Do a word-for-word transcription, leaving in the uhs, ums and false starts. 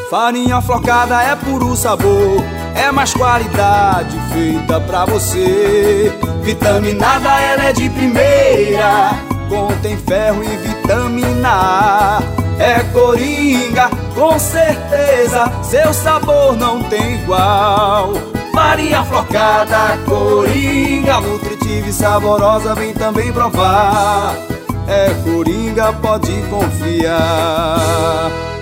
Farinha flocada é puro sabor, é mais qualidade feita pra você. Vitaminada ela é de primeira, contém ferro e vitamina A. É Coringa, com certeza, seu sabor não tem igual. Farinha flocada, Coringa, nutritiva e saborosa, vem também provar. É Coringa, pode confiar.